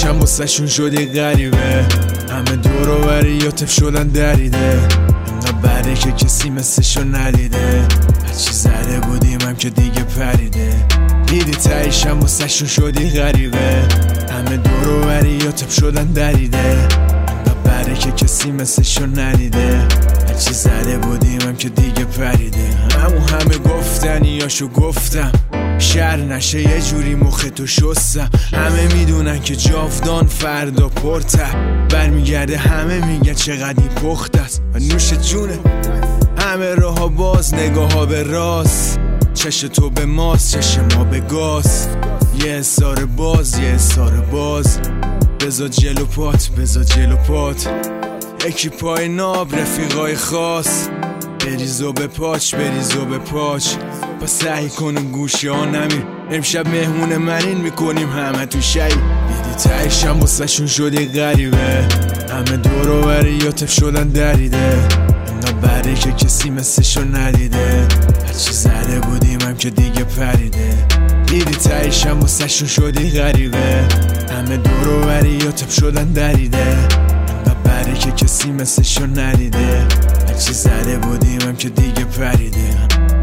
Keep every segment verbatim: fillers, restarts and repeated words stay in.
تایشم واسه شون شدی غریبه، همه دور و بریاتف شدن دریده، انقدر بره که کسی مثلشو ندیده، هرچی زده بودیم هم که دیگه پریده. دیدی تایشم واسه شون شدی غریبه، همه دور و بریاتف شدن دریده، انقدر بره که کسی مثلشو ندیده، هرچی زده بودیم هم که دیگه پریده. همون همه گفتنیاشو گفتم، شر نشه یه جوری مخ تو شستم. همه میدونن که جاودان فردا پرته، برمیگرده همه میگن چقدر این پخت است و نوش جونه. همه راها باز، نگاه ها به راست، چش تو به ماست، چش ما به گاز. یه اصار باز، یه اصار باز، بزا جلو پات، بزا جلو پات. اکیپای ناب، رفیقای خاص، بریزو به پاچ، بریزو به پاچ. پس سعی کنم گوشی ها نمیر، امشب مهمون منین میکنیم همه تو شایی. دیدی تایشم واسه شون شدی غریبه، همه دور و بریاتف شدن دریده، انقدر بره که کسی مثلشو ندیده، هرچی زده بودیم هم که دیگه پریده. دیدی تایشم واسه شون شدی غریبه، همه دور و بریاتف شدن دریده، بره که کسی مثلشو ندیده، هرچی زده بودیم هم که دیگه پریده.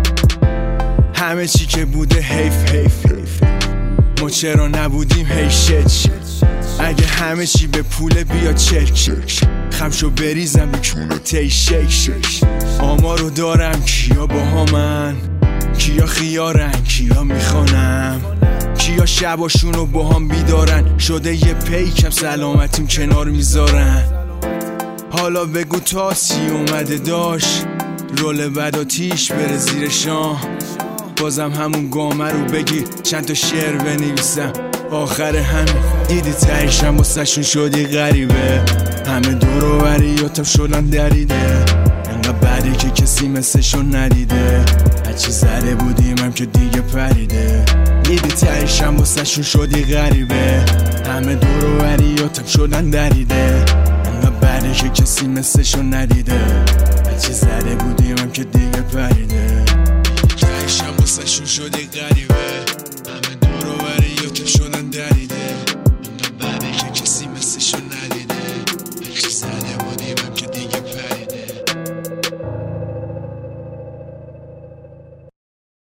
همه چی که بوده حیف حیف حیف، ما چرا نبودیم هی شت شت. اگه همه چی به پول بیا چک چک، خمشو بریزم به کونه تی شک شک. آمارو دارم کیا با من، کیا خیارن، کیا میخوانم، کیا شباشونو با هم بیدارن، شده یه پیکم سلامتیم کنار میذارن. حالا بگو تاسی اومده داشت، رول بد آتیش بره زیر شاه، بازم همون گامه رو بگیر چند تا شعر بنویسم آخر همین. دیدی تایشم واسه شون شدی غریبه، همه دور و بریاتف شدن دریده، انقدر بده که کسی مثلشو ندیده، هرچی زده بودیم هم که دیگه پریده. دیدی تایشم واسه شون شدی غریبه، همه دور و بریاتف شدن دریده، بده که کسی مثلشو ندیده، هرچی زده بودیم هم که دیگه پریده. تایشم واسه شون شدی غریبه.